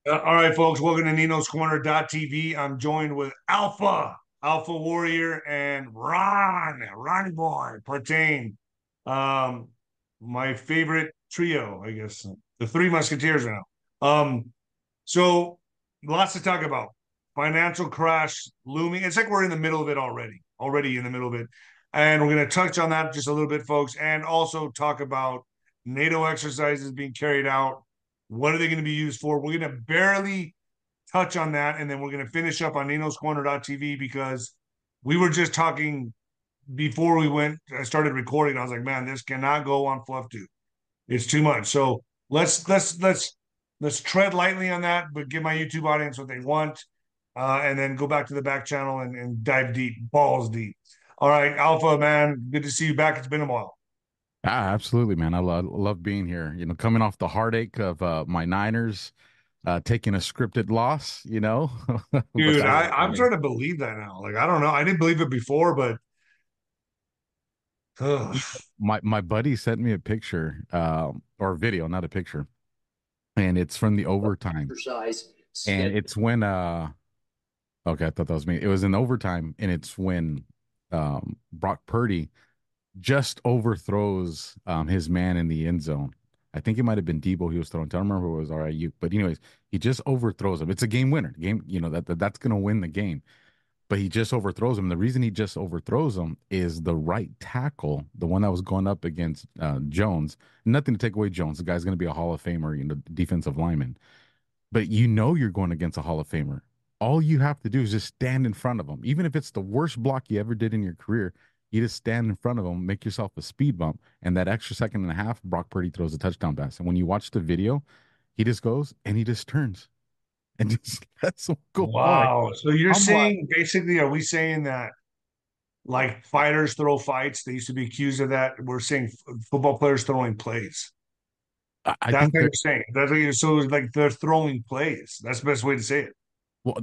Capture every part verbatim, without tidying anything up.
Uh, all right, folks, welcome to Nino's Corner dot T V. I'm joined with Alpha, Alpha Warrior, and Ron, Ronnie Boy, Partain. Um, my favorite trio, I guess. The Three Musketeers now. Um, so lots to talk about. Financial crash looming. It's like we're in the middle of it already, already in the middle of it. And we're going to touch on that just a little bit, folks, and also talk about NATO exercises being carried out. What are they going to be used for? We're going to barely touch on that, and then we're going to finish up on Nino's Corner dot T V because we were just talking before we went. I started recording. I was like, man, this cannot go on Fluff Tube. It's too much. So let's let's let's let's tread lightly on that, but give my YouTube audience what they want, uh, and then go back to the back channel and, and dive deep, balls deep. All right, Alpha man, good to see you back. It's been a while. Ah, absolutely, man. I love love being here. You know, coming off the heartache of uh, my Niners uh, taking a scripted loss. You know, but Dude, that's I, I'm starting to believe that now. Like, I don't know. I didn't believe it before, but ugh. my my buddy sent me a picture um, or a video, not a picture, and it's from the overtime, exercise and schedule. it's when uh okay, I thought that was me. It was in overtime, and it's when um Brock Purdy just overthrows um, his man in the end zone. I think it might have been Debo he was throwing. I don't remember if it was R I U, but anyways, he just overthrows him. It's a game winner. Game, you know that, that that's gonna win the game. But he just overthrows him. The reason he just overthrows him is the right tackle, the one that was going up against uh, Jones. Nothing to take away Jones. The guy's gonna be a Hall of Famer, you know, defensive lineman. But you know you're going against a Hall of Famer. All you have to do is just stand in front of him. Even if it's the worst block you ever did in your career, you just stand in front of him, make yourself a speed bump, and that extra second and a half, Brock Purdy throws a touchdown pass. And when you watch the video, he just goes and he just turns and just lets him go by. Wow. So you're I'm like, saying basically, are we saying that like fighters throw fights? They used to be accused of that. We're saying f- football players throwing plays. I I That's think what they're you're saying. That's what you're, so like they're throwing plays. That's the best way to say it. well,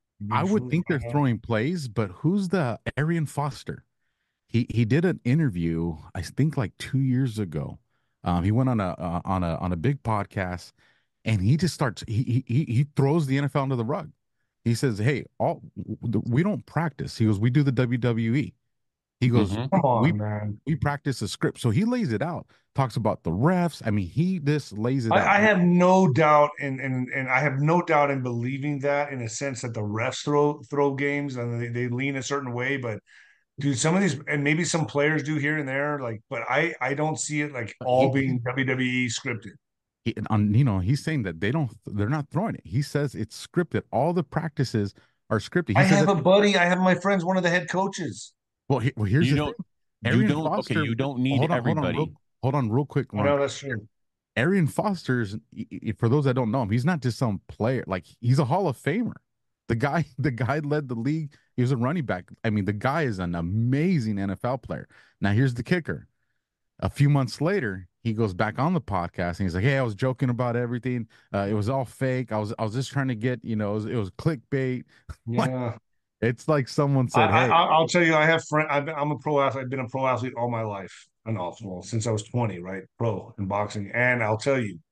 I would Before- think they're throwing plays, but who's the Arian Foster? He he did an interview, I think like two years ago. Um, he went on a uh, on a on a big podcast, and he just starts he he he throws the N F L under the rug. He says, "Hey, all we don't practice." He goes, "We do the W W E." He goes, Mhm. "We Come we, on, man. we practice a script." So he lays it out, talks about the refs. I mean, he just lays it I, out. I have no doubt in, in and I have no doubt in believing that in a sense that the refs throw throw games and they, they lean a certain way, but dude, some of these and maybe some players do here and there, like, but I I don't see it like all He, he being W W E scripted. he, on you know he's saying that they don't they're not throwing it. He says it's scripted. All the practices are scripted. I He says have that. a buddy, I have my friend's one of the head coaches. Well, he, well, here's You the thing. don't, you Arian don't, okay, Foster. you don't need Hold on, hold on, real, everybody. hold on, real quick, I Ron. know that's true. Arian Foster's. For those that don't know him, he's not just some player. Like he's a Hall of Famer. The guy, the guy led the league. He was a running back. I mean, the guy is an amazing N F L player. Now, here's the kicker. A few months later, he goes back on the podcast and he's like, "Hey, I was joking about everything. Uh, it was all fake. I was, I was just trying to get, you know, it was, it was clickbait." Like Yeah. it's like someone I, said, I "Hey, I'll tell you, I have friend. I've been, I'm a pro athlete. I've been a pro athlete all my life, and also well, since I was twenty, right? Pro in boxing, and I'll tell you,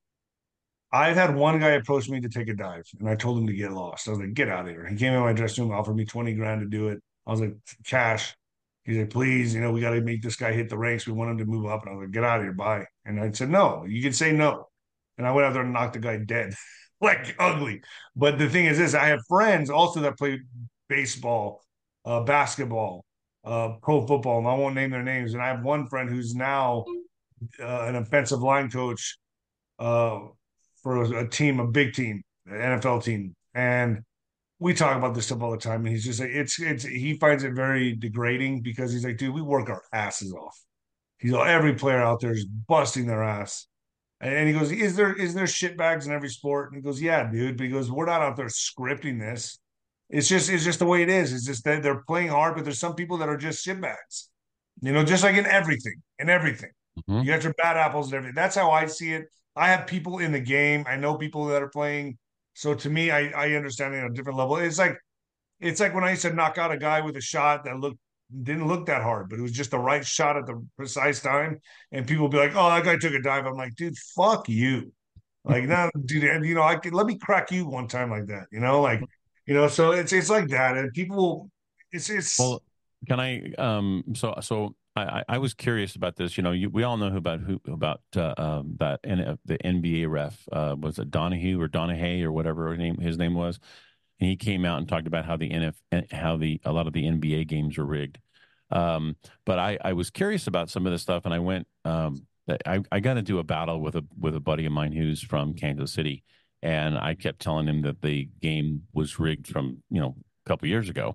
I've had one guy approach me to take a dive, and I told him to get lost. I was like, "Get out of here!" He came in my dressing room, offered me twenty grand to do it. I was like, "Cash." He's like, "Please, you know, we got to make this guy hit the ranks. We want him to move up." And I was like, "Get out of here, bye." And I said, "No, you can say no." And I went out there and knocked the guy dead, like ugly. But the thing is, this I have friends also that play baseball, uh, basketball, uh, pro football, and I won't name their names. And I have one friend who's now uh, an offensive line coach uh, for a, a team, a big team, an N F L team, and we talk about this stuff all the time. And he's just like, it's it's he finds it very degrading because he's like, dude, we work our asses off. He's like, every player out there is busting their ass. And, and he goes, is there is there shitbags in every sport? And he goes, yeah, dude. But he goes, we're not out there scripting this. It's just it's just the way it is. It's just that they're playing hard, but there's some people that are just shitbags. You know, just like in everything, in everything. Mhm. You got your bad apples and everything. That's how I see it. I have people in the game. I know people that are playing. So to me, I, I understand it on a different level. It's like it's like when I used to knock out a guy with a shot that looked didn't look that hard, but it was just the right shot at the precise time. And people would be like, "Oh, that guy took a dive." I'm like, "Dude, fuck you." Like, no, dude, and, you know, I could let me crack you one time like that, you know, like, you know, so it's it's like that, and people, it's it's Well, can I? Um, so so I, I I was curious about this. You know, you, we all know who about who about uh, um, that N, uh, the N B A ref uh, was it Donahue or Donahue or whatever his name his name was, and he came out and talked about how the N F how the a lot of the N B A games are rigged. Um, but I I was curious about some of this stuff, and I went. Um, I I got into a battle with a with a buddy of mine who's from Kansas City, and I kept telling him that the game was rigged from you know a couple years ago,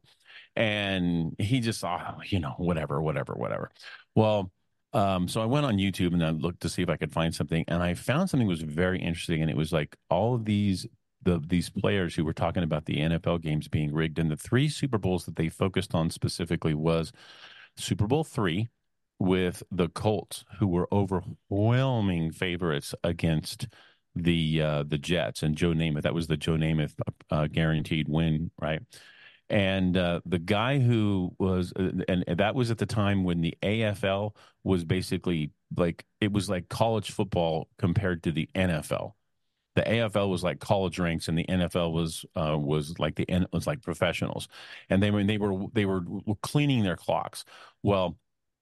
and he just saw, you know, whatever, whatever, whatever. Well, um, so I went on YouTube and I looked to see if I could find something, and I found something that was very interesting, and it was like all of these the these players who were talking about the N F L games being rigged, and the three Super Bowls that they focused on specifically was Super Bowl three with the Colts, who were overwhelming favorites against the uh, the Jets and Joe Namath. That was the Joe Namath uh, guaranteed win, right? And uh, the guy who was, uh, and, and that was at the time when the A F L was basically like, it was like college football compared to the N F L. The A F L was like college ranks, and the N F L was uh, was like the N was like professionals, and they were they were they were cleaning their clocks. Well,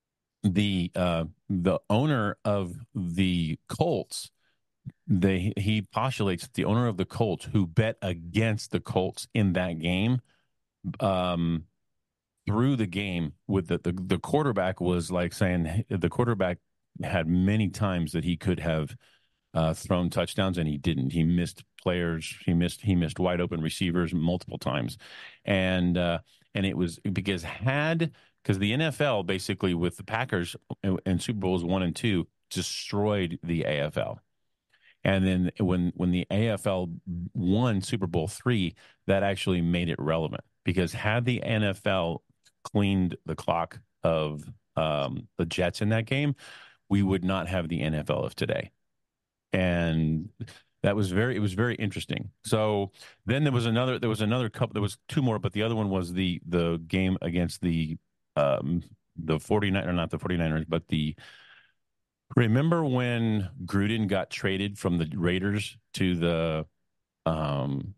the uh, the owner of the Colts, they he postulates that the owner of the Colts who bet against the Colts in that game, um, through the game with the, the the quarterback was like saying the quarterback had many times that he could have uh, thrown touchdowns and he didn't. He missed players. He missed he missed wide open receivers multiple times, and uh, and it was because had because the N F L basically with the Packers and Super Bowls one and two destroyed the A F L. And then when when the A F L won Super Bowl three, that actually made it relevant because had the N F L cleaned the clock of um, the Jets in that game, we would not have the N F L of today. And that was very it was very interesting. So then there was another there was another couple there was two more, but the other one was the the game against the um the 49 or not the 49ers, but the remember when Gruden got traded from the Raiders to the um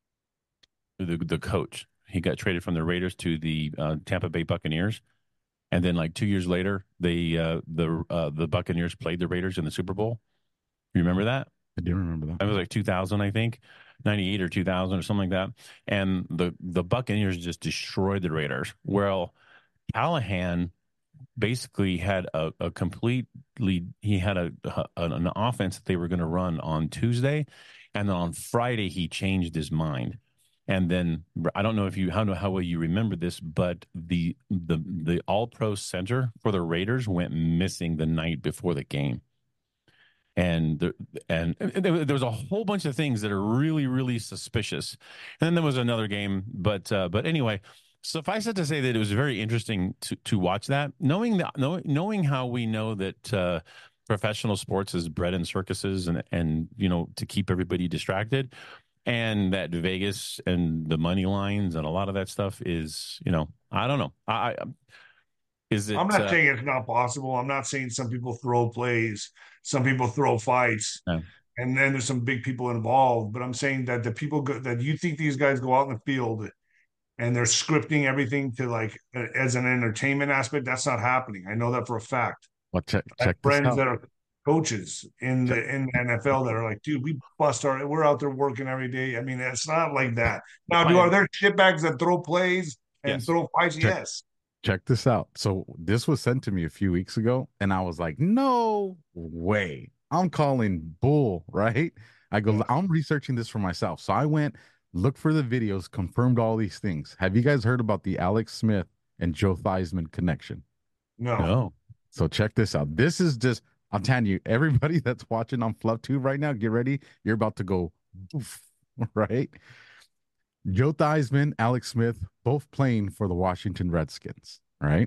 the the coach? He got traded from the Raiders to the uh, Tampa Bay Buccaneers, and then like two years later, they uh, the uh, the Buccaneers played the Raiders in the Super Bowl. You remember that? I do remember that. That was like two thousand, I think, ninety-eight or two thousand or something like that. And the the Buccaneers just destroyed the Raiders. Well, Callahan basically had a, a completely he had a, a an offense that they were going to run on Tuesday, and then on Friday he changed his mind. And then I don't know if you how how well you remember this, but the the the All Pro center for the Raiders went missing the night before the game, and the, and there was a whole bunch of things that are really really suspicious. And then there was another game, but uh, but anyway, suffice it to say that it was very interesting to to watch that, knowing that knowing, knowing how we know that uh, professional sports is bred in circuses and and you know to keep everybody distracted, and that Vegas and the money lines and a lot of that stuff is you know I don't know I, I is I'm it not uh, saying it's not possible. I'm not saying some people throw plays, some people throw fights, no. and then there's some big people involved. But I'm saying that the people go, that you think these guys go out in the field and they're scripting everything to like as an entertainment aspect, that's not happening. I know that for a fact. Well, check I have check this friends out. that are coaches in Check, the in the N F L that are like, dude, we bust our we're out there working every day. I mean, it's not like that. Now, do I, are there shitbags that throw plays and yes. throw fights? check Yes. check this out. So this was sent to me a few weeks ago, and I was like, no way. I'm calling bull, right? I go, Yeah. I'm researching this for myself. So I went, looked for the videos, confirmed all these things. Have you guys heard about the Alex Smith and Joe Theismann connection? No. No. So check this out. This is just, I'm telling you, everybody that's watching on FluffTube right now, get ready. You're about to go, oof, right? Joe Theismann, Alex Smith, both playing for the Washington Redskins, right?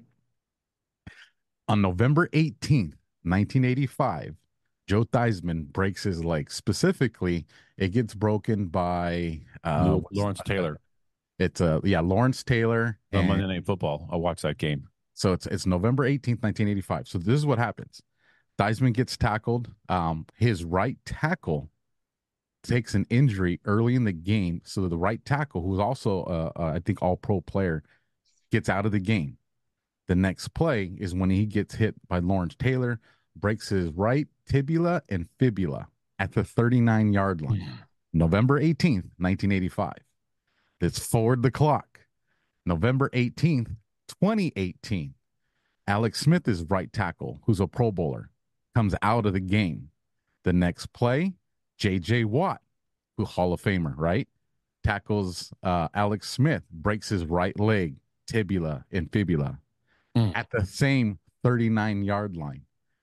On November eighteenth, nineteen eighty-five, Joe Theismann breaks his leg. Specifically, it gets broken by uh Lawrence Taylor it's uh yeah, Lawrence Taylor. on And Monday Night Football. I watched that game. so it's it's November eighteenth, nineteen eighty-five. So this is what happens. Theismann gets tackled. Um, his right tackle takes an injury early in the game, so the right tackle, who's also uh, uh, I think all pro player, gets out of the game. The next play is when he gets hit by Lawrence Taylor, breaks his right tibia and fibula at the thirty-nine yard line. November eighteenth, nineteen eighty-five. Let's forward the clock. November eighteenth, twenty eighteen. Alex Smith is right tackle, who's a Pro Bowler, comes out of the game. The next play, J J Watt, who Hall of Famer, right? Tackles uh, Alex Smith, breaks his right leg, tibia and fibula mm. at the same thirty-nine yard line.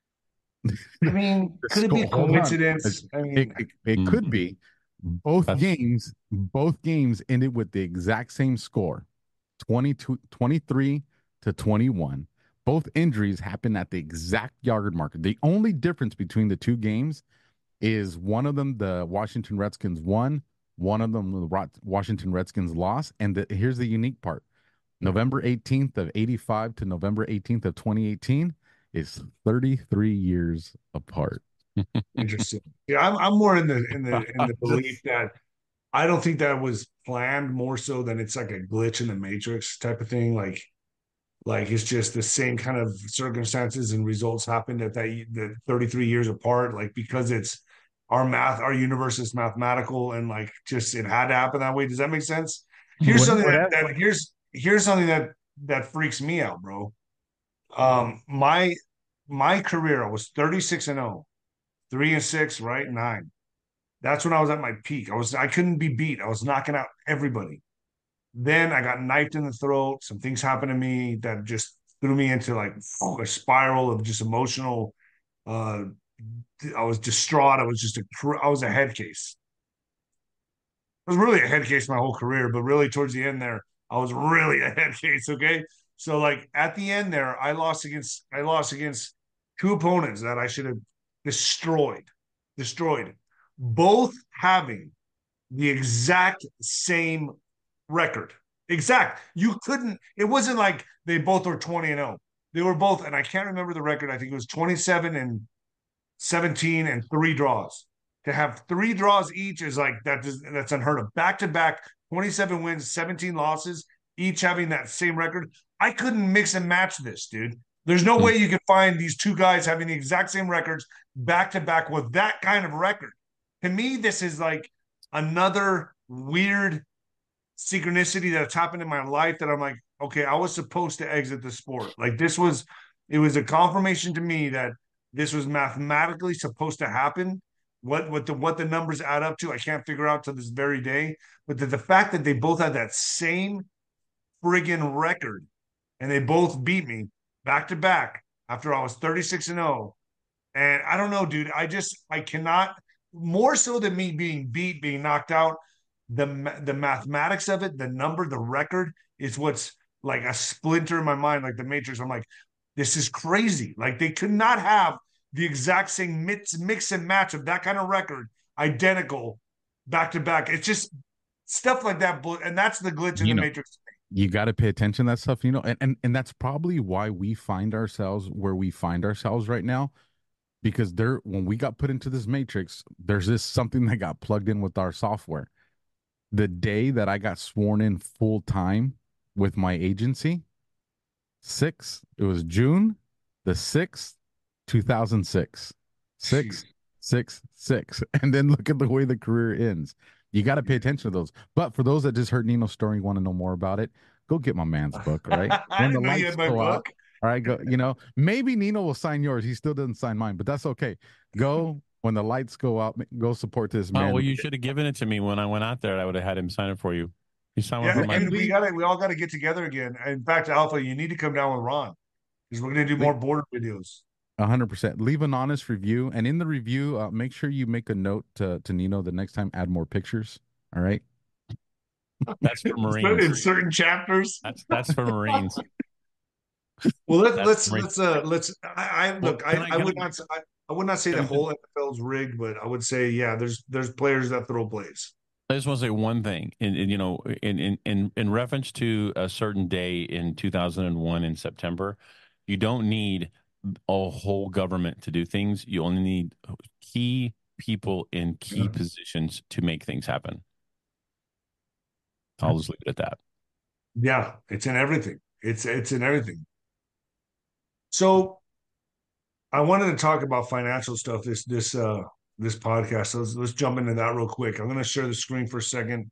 I mean, could it be a coincidence? I mean, it, it, it mm. could be. Both That's... games, both games ended with the exact same score, twenty-two, twenty-three to twenty-one. Both injuries happened at the exact yard marker. The only difference between the two games is one of them the Washington Redskins won, one of them the Washington Redskins lost. And the, here's the unique part. November eighteenth of eighty-five to November eighteenth of twenty eighteen is thirty-three years apart. Interesting. Yeah, I'm I'm more in the in the in the belief that I don't think that was planned, more so than it's like a glitch in the matrix type of thing. Like like it's just the same kind of circumstances and results happened at that the thirty-three years apart. Like because it's our math, our universe is mathematical, and like just it had to happen that way. Does that make sense? Here's something that, that here's here's something that that freaks me out, bro. Um, my my career, I was thirty-six and oh. Three and six, right? Nine. That's when I was at my peak. I was I couldn't be beat. I was knocking out everybody. Then I got knifed in the throat. Some things happened to me that just threw me into like a spiral of just emotional. Uh, I was distraught. I was just a I was a head case. I was really a head case my whole career, but really towards the end there, I was really a head case. Okay, so like at the end there, I lost against I lost against two opponents that I should have destroyed, destroyed, both having the exact same record. Exact. You couldn't, it wasn't like they both were twenty and oh. They were both, and I can't remember the record. I think it was twenty-seven and seventeen and three draws. To have three draws each is like, that is, that's unheard of. Back to back, twenty-seven wins, seventeen losses, each having that same record. I couldn't mix and match this, dude. There's no way you can find these two guys having the exact same records back to back with that kind of record. To me, this is like another weird synchronicity that's happened in my life that I'm like, okay, I was supposed to exit the sport. Like this was, it was a confirmation to me that this was mathematically supposed to happen. What what the what the numbers add up to, I can't figure out to this very day. But the, the fact that they both had that same friggin' record and they both beat me back to back after I was thirty-six and oh. And I don't know, dude. I just, I cannot, more so than me being beat, being knocked out, the, the mathematics of it, the number, the record is what's like a splinter in my mind, like the Matrix. I'm like, this is crazy. Like they could not have the exact same mix, mix and match of that kind of record, identical, back to back. It's just stuff like that. And that's the glitch in you the know. Matrix. You got to pay attention to that stuff, you know, and, and and that's probably why we find ourselves where we find ourselves right now, because there, when we got put into this matrix, there's this something that got plugged in with our software. The day that I got sworn in full time with my agency, six, it was June the sixth, two thousand six, six, six, six, and then look at the way the career ends. You got to pay attention to those. But for those that just heard Nino's story and want to know more about it, go get my man's book, right? I didn't know you had my book. Out, all right, go. You know, maybe Nino will sign yours. He still doesn't sign mine, but that's okay. Go when the lights go out. Go support this man. Oh, well, you should have given it to me when I went out there. I would have had him sign it for you. He signed yeah, one for and my we got to. We all got to get together again. In fact, Alpha, you need to come down with Ron because we're going to do more border videos. A hundred percent. Leave an honest review, and in the review, uh, make sure you make a note to to Nino the next time. Add more pictures. All right. That's for Marines. In certain chapters. That's that's for Marines. Well, let's let's let's uh let's. I, I look. Well, I, I, I would I, not. I, I would not say the whole N F L is rigged, but I would say yeah. There's there's players that throw plays. I just want to say one thing, in, in you know, in in in in reference to a certain day in two thousand one in September, you don't need a whole government to do things. You only need key people in key positions to make things happen. I'll just leave it at that. Yeah, it's in everything. It's it's in everything. So I wanted to talk about financial stuff this this uh this podcast. So let's let's jump into that real quick. I'm gonna share the screen for a second.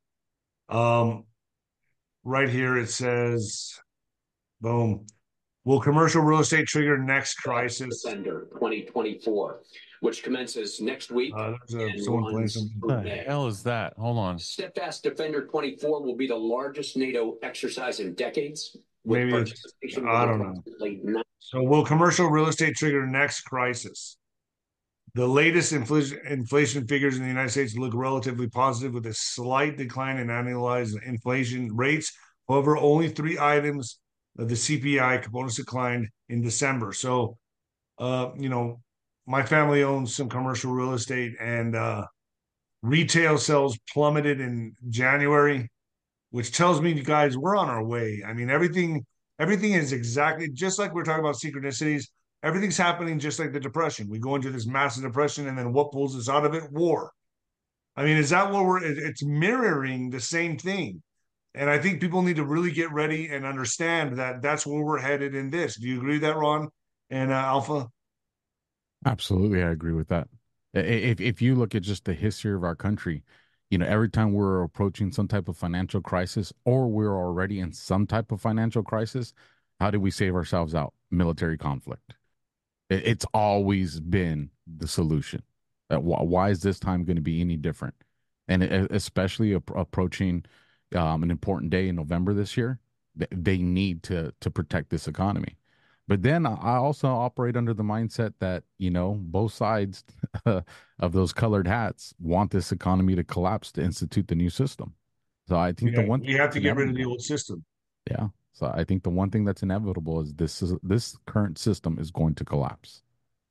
Um, right here it says, boom. Will commercial real estate trigger next crisis? Defender twenty twenty-four, which commences next week. Uh, there's a, and someone playing runs something. What the May. hell is that? Hold on. Steadfast Defender twenty-four will be the largest NATO exercise in decades. with Maybe it's- participation I of don't know. approximately nine- So will commercial real estate trigger next crisis? The latest inflation inflation figures in the United States look relatively positive with a slight decline in annualized inflation rates. However, only three items of the C P I components declined in December. So, uh, you know, my family owns some commercial real estate, and uh, retail sales plummeted in January, which tells me, you guys, we're on our way. I mean, everything everything is exactly just like we're talking about synchronicities. Everything's happening just like the depression. We go into this massive depression, and then what pulls us out of it? War. I mean, is that what we're? It's mirroring the same thing, and I think people need to really get ready and understand that that's where we're headed in this. Do you agree with that, Ron and uh, Alpha? Absolutely, I agree with that. I- If if you look at just the history of our country, you know, every time we're approaching some type of financial crisis or we're already in some type of financial crisis, how do we save ourselves out? Military conflict. It- It's always been the solution. Uh, wh- Why is this time going to be any different? And e- especially ap- approaching um, an important day in November this year, th- they need to to protect this economy. But then I I also operate under the mindset that, you know, both sides of those colored hats want this economy to collapse to institute the new system. So I think the Yeah, one we have to thing get rid of the inevitable- old system. yeah. So I think the one thing that's inevitable is this is this current system is going to collapse.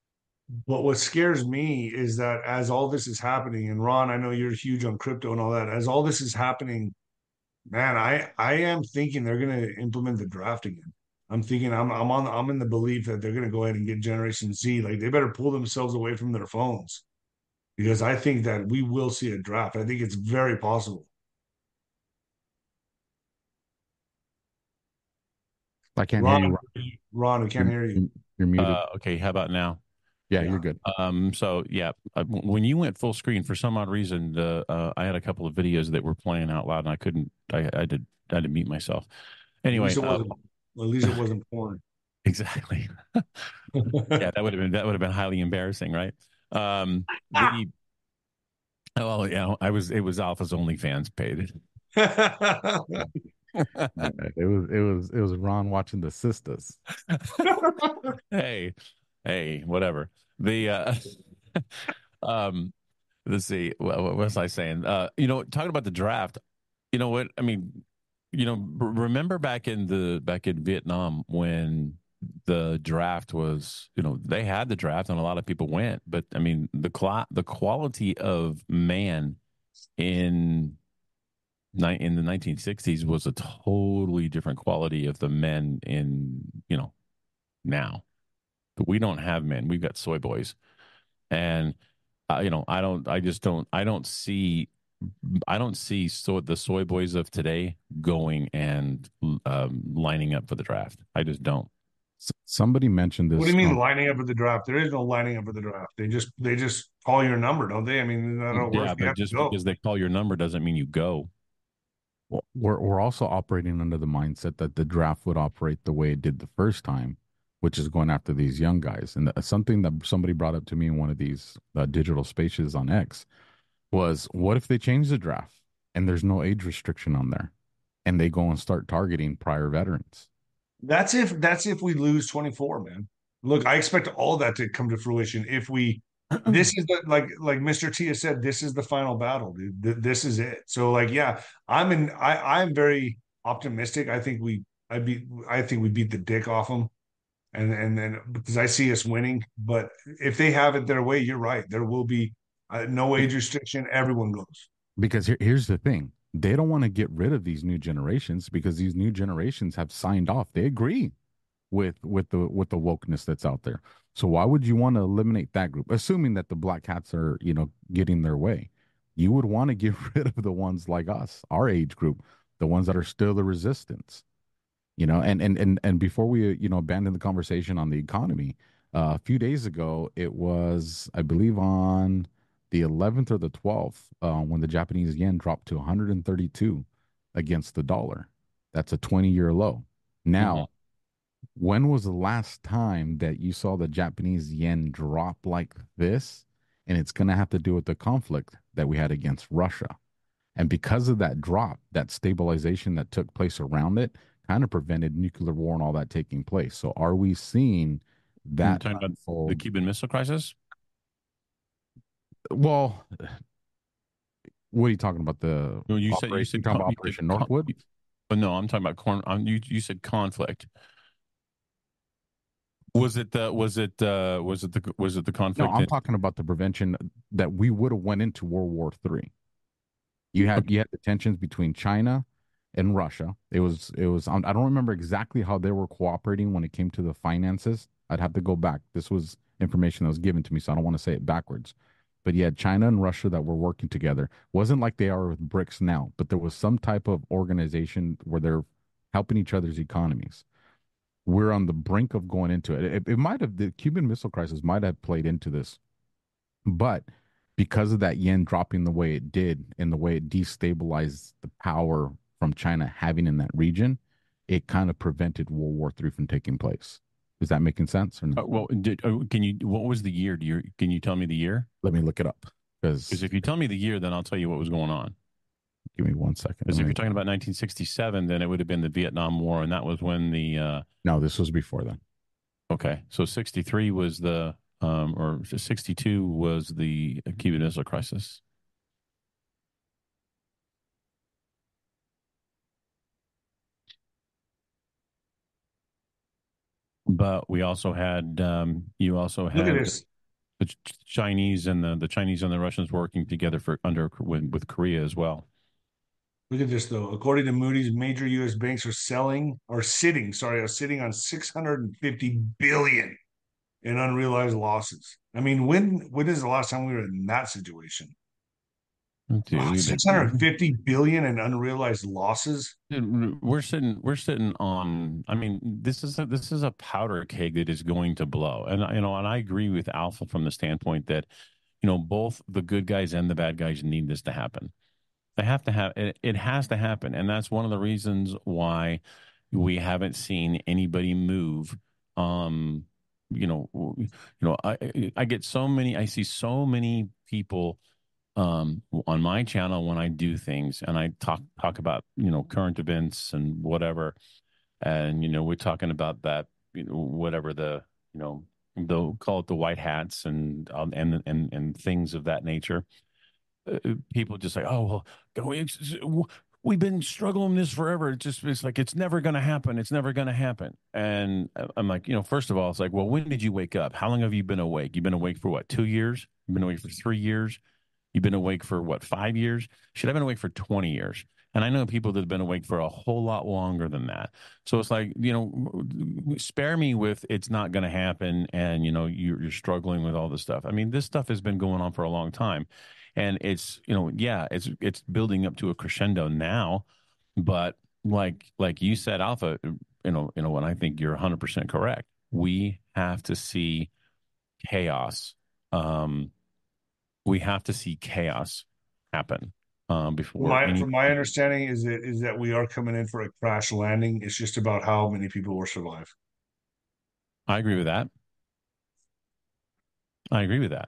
But what scares me is that as all this is happening, and Ron, I know you're huge on crypto and all that, as all this is happening, man, I I am thinking they're gonna implement the draft again. I'm thinking I'm I'm on I'm in the belief that they're gonna go ahead and get Generation Z. Like they better pull themselves away from their phones because I think that we will see a draft. I think it's very possible. I can't hear Ron, you. Ron, we can't hear you. You're, you're muted. Uh, okay, how about now? yeah, yeah. you're good. Um, so yeah, uh, w- when you went full screen, for some odd reason, uh, uh, I had a couple of videos that were playing out loud, and I couldn't. I, I did. I had to mute myself. At Anyway, least it uh, wasn't. At least it wasn't porn. exactly. Yeah, that would have been that would have been highly embarrassing, right? Um, the well, yeah, I was. It was Alpha's OnlyFans paid. It was it was it was Ron watching the sisters. Hey, hey, whatever. The uh, um, let's see. What, what was I saying? Uh, you know, talking about the draft. You know what? I mean, you know, r- remember back in the back in Vietnam when the draft was, you know, they had the draft and a lot of people went, but I mean, the cla the quality of man in ni- in the nineteen sixties was a totally different quality of the men in, you know, now. But we don't have men. We've got soy boys. And uh, you know, I don't I just don't I don't see I don't see so the soy boys of today going and um, lining up for the draft. I just don't. S- Somebody mentioned this. What do you mean um, lining up for the draft? There is no lining up for the draft. They just they just call your number, don't they? I mean, I don't know Yeah, if you but have to just go. because they call your number doesn't mean you go. Well, we're we're also operating under the mindset that the draft would operate the way it did the first time, which is going after these young guys. And th- something that somebody brought up to me in one of these uh, digital spaces on X was, what if they change the draft and there's no age restriction on there, and they go and start targeting prior veterans? That's if that's if we lose twenty-four, man. Look, I expect all that to come to fruition if we this is the like like Mister T has said, this is the final battle, dude. Th- This is it. So like, yeah, I'm in I I'm very optimistic. I think we I beat I think we beat the dick off them. And and then because I see us winning, but if they have it their way, you're right. There will be uh, no age restriction. Everyone goes. Because here, here's the thing. They don't want to get rid of these new generations because these new generations have signed off. They agree. with with the with the wokeness that's out there. So why would you want to eliminate that group? Assuming that the black hats are, you know, getting their way. You would want to get rid of the ones like us, our age group, the ones that are still the resistance. You know, and and and and before we, you know, abandon the conversation on the economy, uh, a few days ago, it was, I believe, on the eleventh or the twelfth, uh, when the Japanese yen dropped to one hundred thirty-two against the dollar. That's a twenty-year low. Mhm. Now, when was the last time that you saw the Japanese yen drop like this? And it's going to have to do with the conflict that we had against Russia. And because of that drop, that stabilization that took place around it kind of prevented nuclear war and all that taking place. So are we seeing You're that talking about the unfold? Cuban Missile Crisis? Well, what are you talking about? The No, you said you operation, you said talking con- about you said Operation con- Northwood? but no, I'm talking about corn. Um, you you said conflict. Was it the was it uh was it the was it the No, conflict I'm in talking about the prevention that we would have went into World War Three. You had okay, you had the tensions between China and Russia. It was it was um, I don't remember exactly how they were cooperating when it came to the finances. I'd have to go back. This was information that was given to me, so I don't want to say it backwards. But you had China and Russia that were working together. Wasn't like they are with BRICS now, but there was some type of organization where they're helping each other's economies. We're on the brink of going into it. It, it might have the Cuban Missile Crisis might have played into this, but because of that yen dropping the way it did and the way it destabilized the power from China having in that region, it kind of prevented World War Three from taking place. Is that making sense or uh, no? well, did, uh, can you what was the year? Do you can you tell me the year? Let me look it up Because because if you tell me the year, then I'll tell you what was going on. give me one second. Because Let if me, you're talking about nineteen sixty-seven, then it would have been the Vietnam War, and that was when the uh, no, this was before then. okay, so sixty-three was the um, or sixty-two was the Cuban Missile Crisis. But we also had um, you also Look at had this. the Chinese and the the Chinese and the Russians working together for under with, with Korea as well. Look at this though. According to Moody's, major U S banks are selling or sitting, sorry, are sitting on six hundred fifty billion in unrealized losses. I mean, when when is the last time we were in that situation? Oh, Dude, six hundred fifty billion in unrealized losses. dude, we're sitting we're sitting on. I mean, this is a, this is a powder keg that is going to blow, and you know, and I agree with Alpha from the standpoint that you know both the good guys and the bad guys need this to happen. They have to have it, it has to happen, and that's one of the reasons why we haven't seen anybody move. Um, you know, you know, I I get so many. I see so many people um on my channel when I do things and I talk talk about you know current events and whatever, and you know we're talking about that you know whatever the you know they'll call it the white hats and um, and and and things of that nature. Uh, people just like, oh well, we, we've been struggling this forever. It's just it's like it's never going to happen. It's never going to happen. And I'm like, you know, first of all, it's like, well, when did you wake up? How long have you been awake? You've been awake for what? Two years? You've been awake for three years? You've been awake for what, five years? Should have been awake for twenty years. And I know people that have been awake for a whole lot longer than that. So it's like, you know, spare me with it's not going to happen. And, you know, you're, you're struggling with all this stuff. I mean, this stuff has been going on for a long time. And it's, you know, yeah, it's, it's building up to a crescendo now. But like, like you said, Alpha, you know, you know, and I think you're one hundred percent correct. We have to see chaos. Um, we have to see chaos happen um, From before my any. from my understanding is that is that we are coming in for a crash landing. It's just about how many people will survive. I agree with that. I agree with that.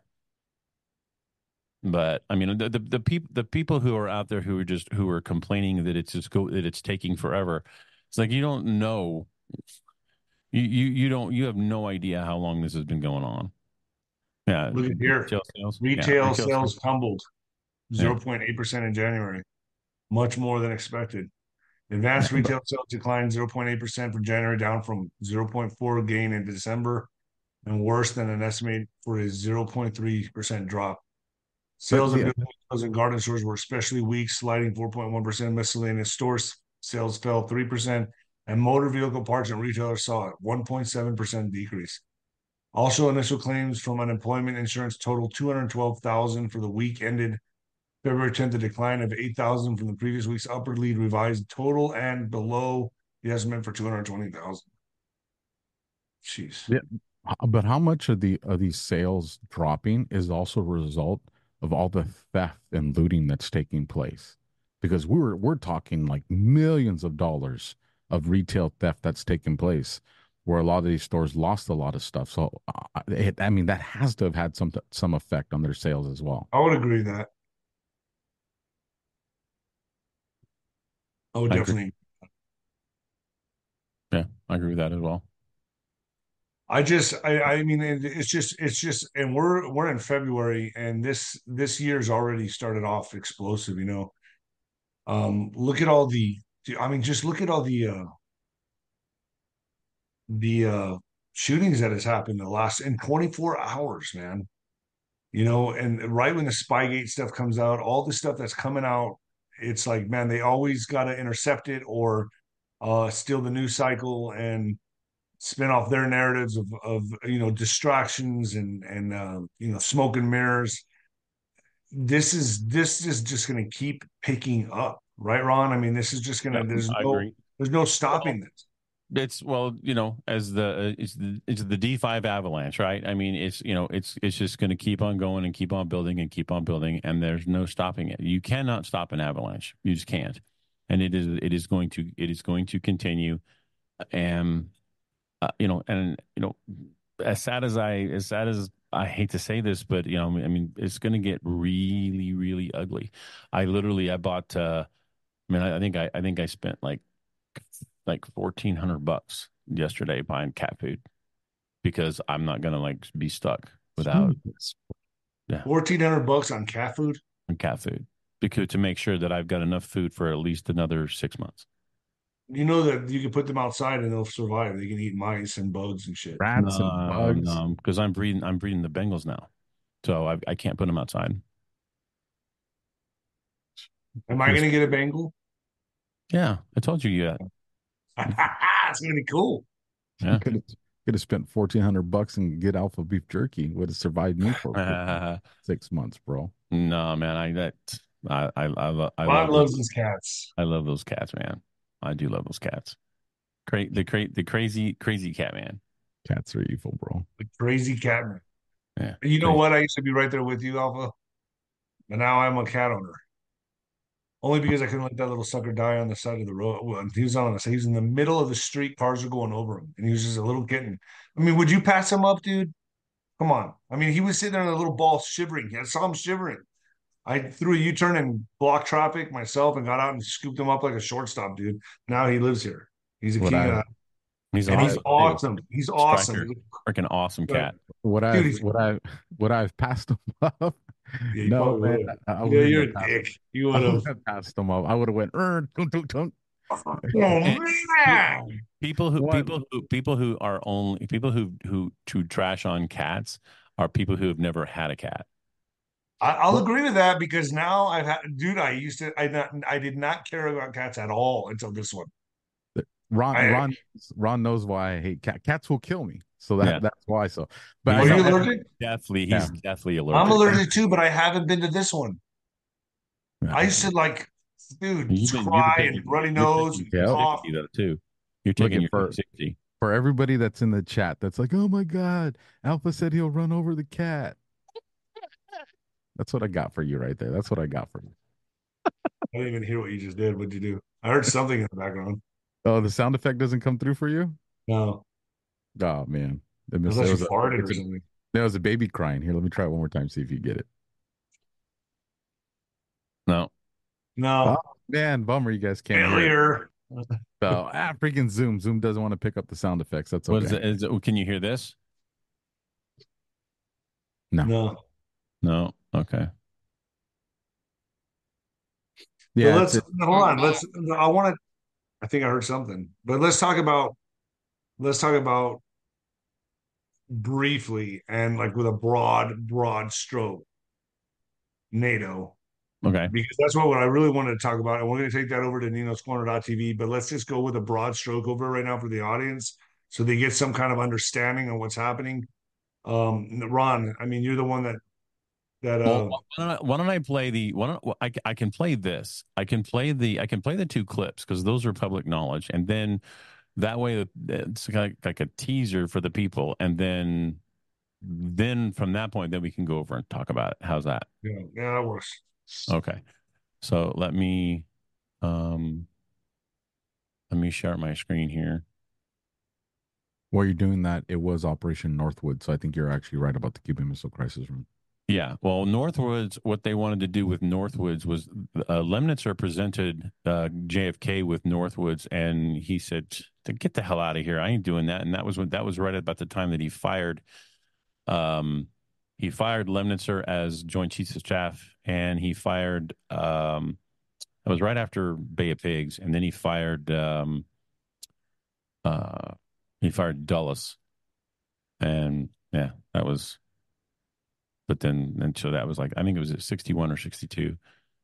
But I mean, the the, the people the people who are out there who are just who are complaining that it's just go that it's taking forever. It's like you don't know. You you you don't you have no idea how long this has been going on. Yeah, Look at here. retail sales. Yeah, Retail retail sales. sales tumbled Yeah. zero point eight percent in January, much more than expected. Advanced retail sales declined zero point eight percent for January, down from zero point four gain in December, and worse than an estimate for a zero point three percent drop. But Sales in yeah, building materials and garden stores were especially weak, sliding four point one percent. Miscellaneous stores sales fell three percent, and motor vehicle parts and retailers saw a one point seven percent decrease. Also, initial claims from unemployment insurance totaled two hundred twelve thousand for the week ended February tenth, a decline of eight thousand from the previous week's upwardly revised total and below the estimate for two hundred twenty thousand. Jeez. Yeah. But how much of the of these sales dropping is also a result of all the theft and looting that's taking place? Because we were we're talking like millions of dollars of retail theft that's taking place, where a lot of these stores lost a lot of stuff. So, uh, it, I mean, that has to have had some some effect on their sales as well. I would agree that. I would I agree. definitely. Yeah, I agree with that as well. I just, I, I mean, it- it's just, it's just, and we're we're in February, and this this year's already started off explosive. You know, um, look at all the, I mean, just look at all the uh the uh shootings that has happened in the last in twenty-four hours, man. You know, and right when the Spygate stuff comes out, all the stuff that's coming out, it's like, man, they always got to intercept it or uh steal the news cycle and spin off their narratives of of you know distractions and and uh, you know smoke and mirrors. This is this is just going to keep picking up, right, Ron? I mean, this is just going Yeah, to. There's I no agree. there's no Well, stopping this. it's well, you know, as the uh, it's the it's the D five avalanche, right? I mean, it's you know, it's it's just going to keep on going and keep on building and keep on building, and there's no stopping it. You cannot stop an avalanche. You just can't, and it is it is going to it is going to continue, and uh, you know, and you know, as sad as I as sad as I hate to say this, but you know, I mean, it's going to get really really ugly. I literally I bought. uh I mean, I, I think I I think I spent like like fourteen hundred bucks yesterday buying cat food because I'm not gonna like be stuck without yeah fourteen hundred bucks on cat food. cat food because to make sure that I've got enough food for at least another six months. You know that you can put them outside and they'll survive. They can eat mice and bugs and shit. Rats and No, bugs. no, because I'm breeding I'm breeding the Bengals now, so I I can't put them outside. Am I going to get a Bengal? Yeah, I told you yeah It's going to be cool. yeah. Could have could have spent fourteen hundred bucks and get alpha beef jerky. Would have survived me for six months, bro. No, man, I that I I I, lo- I Ron love loves those, his cats. I love those cats, man. I do love those cats. Cra- the cra- the crazy crazy cat man. Cats are evil, bro. The crazy cat man. Yeah, You know crazy. what? I used to be right there with you, Alpha, but now I'm a cat owner. Only because I couldn't let that little sucker die on the side of the road. Well, he was on us. He was in the middle of the street. Cars were going over him, and he was just a little kitten. I mean, would you pass him up, dude? Come on. I mean, he was sitting there in a little ball shivering. I saw him shivering. I threw a U-turn and blocked traffic myself and got out and scooped him up like a shortstop, dude. Now he lives here. He's a What king of I that. He's And he's awesome. awesome. He's awesome. Striker, freaking awesome Right. cat. what Dude, I've he's what I what I've passed them up. Yeah, you No, probably man. would. I, I Yeah, wouldn't you're have a passed, dick. You I would have. wouldn't have passed them up. I would have went, "Er, dunk, dunk, dunk." Oh And man. people who What? people who people who are only people who who to trash on cats are people who have never had a cat. I, I'll What? agree with that because now I've had, dude. I used to, I not, I did not care about cats at all until this one. Ron I, Ron Ron knows why I hate cat. Cats will kill me, so that Yeah. that's why. So, but I are He's you know allergic? deathly he's Yeah. deathly I'm allergic. allergic too, but I haven't been to this one. Yeah. I used to like, dude, You've just been you've been cry and taking runny you're nose taking and Yep. cough. three sixty though too. You're Look taking at your for three sixty. for everybody that's in the chat that's like, "Oh my God, Alpha said he'll run over the cat." That's what I got for you right there. That's what I got for you. I didn't even hear what you just did. What'd you do? I heard something in the background. Oh, the sound effect doesn't come through for you? No, Oh man, it, I missed, thought it you was a farted it's or a, something. there was a baby crying. Here, let me try it one more time. See if you get it. No. No, Oh man, bummer you guys can't hear it. failure. So ah, freaking Zoom. Zoom doesn't want to pick up the sound effects. That's What is okay. it? Is it? Can you hear this? No. No. No. Okay. Yeah, But it's, let's it's hold on. Let's. I want to. I think I heard something, but let's talk about. Let's talk about briefly and like with a broad, broad stroke. NATO. Okay. because that's what, what I really wanted to talk about. And we're going to take that over to Nino's Corner dot T V, but let's just go with a broad stroke over right now for the audience so they get some kind of understanding of what's happening. Um, Ron, I mean, you're the one that, that, Well, uh, why don't I, why don't I play the? Why don't, I, I can play this. I can play the. I can play the two clips because those are public knowledge, and then that way it's like, like a teaser for the people, and then then from that point, then we can go over and talk about it. How's that? yeah, yeah, that works. Okay. So let me um let me share my screen here. While you're doing that, it was Operation Northwood, so I think you're actually right about the Cuban Missile Crisis room. Yeah, well, Northwoods, what they wanted to do with Northwoods was uh, Lemnitzer presented uh, J F K with Northwoods, and he said, "To get the hell out of here! I ain't doing that." And that was when that was right about the time that he fired, um, he fired Lemnitzer as Joint Chiefs of Staff, and he fired. Um, that was right after Bay of Pigs, and then he fired. Um, uh, he fired Dulles, and yeah, that was. But then, and so that was like, I think it was at sixty-one or sixty-two.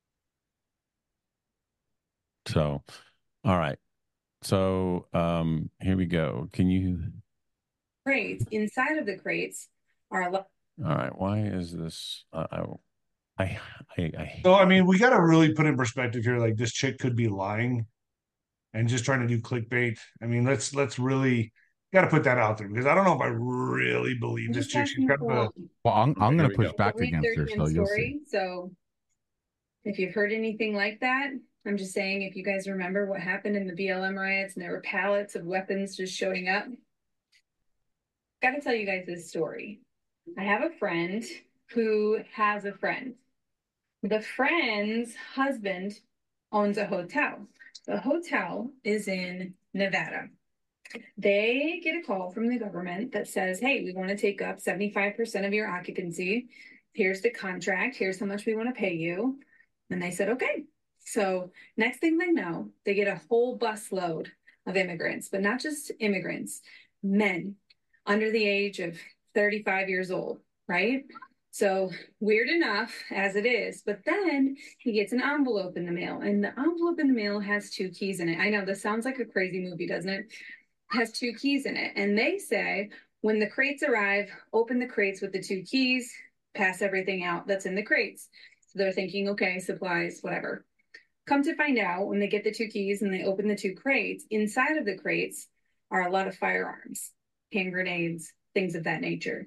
So, all right. So, um, here we go. Can you? Crates. Inside of the crates are a lot. All right. Why is this? Uh, I, I, I, I. So, I mean, we got to really put in perspective here. Like, this chick could be lying and just trying to do clickbait. I mean, let's let's really got to put that out there because I don't know if I really believe I'm this just chick. She's passing kind the of a along. Well, I'm, I'm Okay, going here to we push go. back Believe against her, third-hand so you'll see. story. So if you've heard anything like that, I'm just saying, if you guys remember what happened in the B L M riots and there were pallets of weapons just showing up, got to tell you guys this story. I have a friend who has a friend. The friend's husband owns a hotel. The hotel is in Nevada. They get a call from the government that says, hey, we want to take up seventy-five percent of your occupancy. Here's the contract. Here's how much we want to pay you. And they said, okay. So next thing they know, they get a whole busload of immigrants, but not just immigrants, men under the age of thirty-five years old, right? So weird enough as it is, but then he gets an envelope in the mail, and the envelope in the mail has two keys in it. I know this sounds like a crazy movie, doesn't it? It has two keys in it. And they say, when the crates arrive, open the crates with the two keys, pass everything out that's in the crates. So they're thinking, okay, supplies, whatever. Come to find out, when they get the two keys and they open the two crates, inside of the crates are a lot of firearms, hand grenades, things of that nature.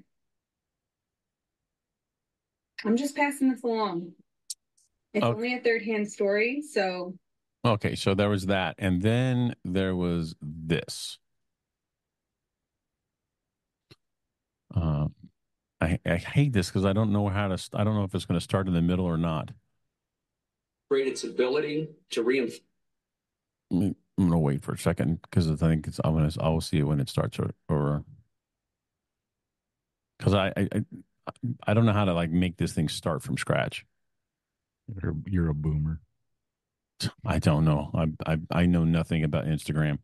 I'm just passing this along. It's Okay. only a third-hand story, so. Okay, so there was that, and then there was this. Um, I I hate this because I don't know how to. I don't know if it's going to start in the middle or not. Its ability to reinforce. I'm going to wait for a second because I think it's. I'm going to. I'll see it when it starts, or or because I, I I I don't know how to like make this thing start from scratch. You're, you're a boomer. I don't know. I I I know nothing about Instagram.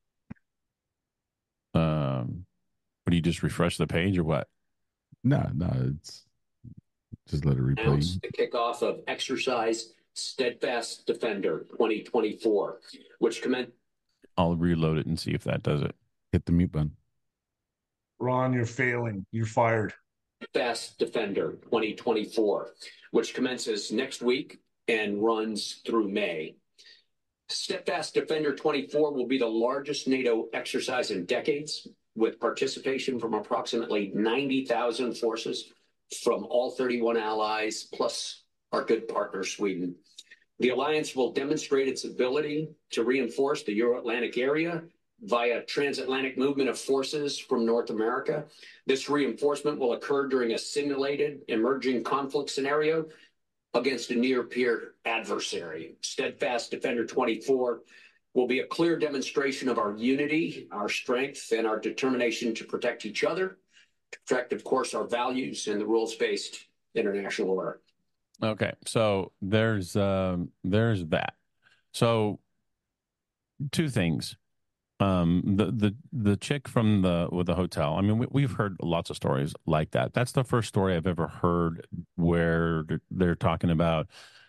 Um, what do you just refresh the page or what? No, no, it's just let it replay. Announced the kickoff of Exercise Steadfast Defender twenty twenty-four, which commenced. I'll reload it and see if that does it. Hit the mute button. Ron, you're failing. You're fired. Steadfast Defender twenty twenty-four, which commences next week and runs through May. Steadfast Defender twenty-four will be the largest NATO exercise in decades, with participation from approximately ninety thousand forces from all thirty-one allies, plus our good partner, Sweden. The alliance will demonstrate its ability to reinforce the Euro-Atlantic area via transatlantic movement of forces from North America. This reinforcement will occur during a simulated emerging conflict scenario against a near-peer adversary. Steadfast Defender twenty-four will be a clear demonstration of our unity, our strength, and our determination to protect each other, to protect, of course, our values and the rules-based international order. Okay, so there's um there's that. So two things. Um, the the the chick from the with the hotel. I mean, we, we've heard lots of stories like that. That's the first story I've ever heard where they're talking about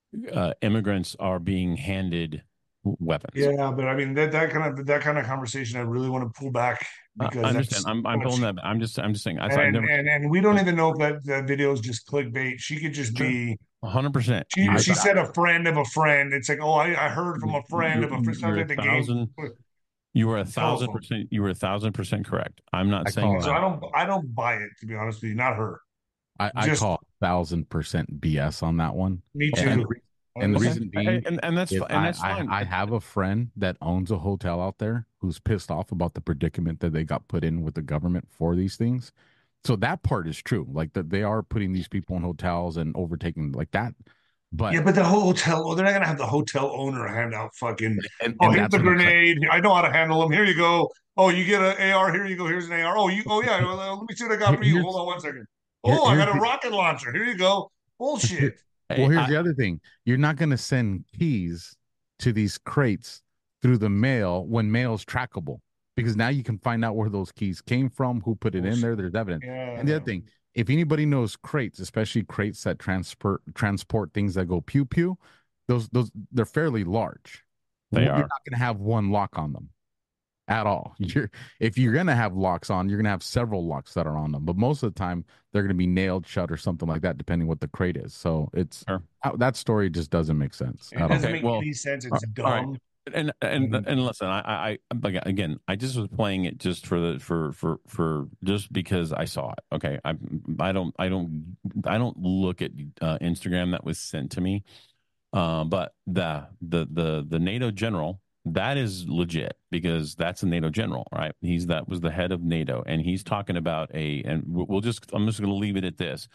uh, immigrants are being handed weapons. Yeah, but I mean that that kind of that kind of conversation I really want to pull back Uh, because I that's understand. I'm I'm pulling touchy. that. I'm just I'm just saying. I, I've And never. and and we don't even know if that, that video is just clickbait. She could just Sure. be. one hundred percent. She You're she th- said a friend of a friend. It's like, oh, I, I heard from a friend you're of a friend. Sounds you're a like the game thousand. You were a thousand telephone. percent. You were a thousand percent correct. I'm not I saying call So it. I don't I don't buy it, to be honest with you. Not her. I, I Just call thousand percent B S on that one. me Okay. And too. the, re- and the Okay. reason being And and that's is fi- and I, that's fine. I I have a friend that owns a hotel out there who's pissed off about the predicament that they got put in with the government for these things. So that part is true. Like that they are putting these people in hotels and overtaking like that. But Yeah, but the hotel, well, they're not gonna have the hotel owner hand out fucking, and oh, and here's that's the what I'm saying. grenade. I know how to handle them. Here you go. Oh, you get an A R. Here you go. Here's an A R. Oh, you. Oh, yeah. Well, uh, let me see what I got Here, for you. Hold here's on one second. here, Oh, I here's got a the rocket launcher. Here you go. here, Bullshit. well, Hey, here's I, the other thing. You're not going to send keys to these crates through the mail when mail's trackable because now you can find out where those keys came from, who put it in Bullshit. there. There's evidence. And the Yeah. other thing, if anybody knows crates, especially crates that transport transport things that go pew pew, those those they're fairly large. They You're are. not going to have one lock on them at all. You're if you're gonna have locks on, you're gonna have several locks that are on them. But most of the time, they're gonna be nailed shut or something like that, depending what the crate is. So it's Sure. uh, that story just doesn't make sense It at all. doesn't Okay, make well, any sense. uh, It's all right. dumb. And and And and listen, I I I- again, I just was playing it just for the for for for just because I saw it. Okay, I I don't I don't I don't look at uh, Instagram that was sent to me. Uh, but the the the the NATO general, that is legit because that's a NATO general, right? He's that was the head of NATO, and he's talking about a and we'll we'll just I'm just going to leave it at this.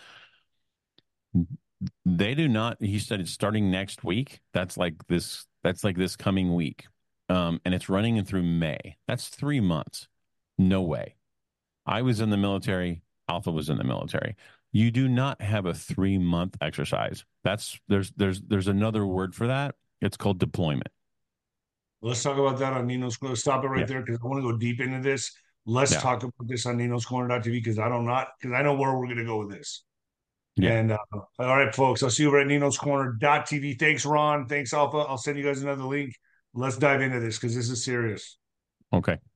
They do not. He said it's starting next week. That's like this. That's like this coming week, um, and it's running in through May. That's three months. No way. I was in the military. Alpha was in the military. You do not have a three month exercise. That's there's there's there's another word for that. It's called deployment. let's talk about that on Nino's Corner. Stop it right Yeah. there because I want to go deep into this. Let's Yeah. talk about this on Nino's Corner dot T V because I don't not because I know where we're gonna go with this. Yeah. And uh, all right, folks, I'll see you over at Nino's Corner dot T V. Thanks, Ron. Thanks, Alpha. I'll send you guys another link. Let's dive into this because this is serious. Okay.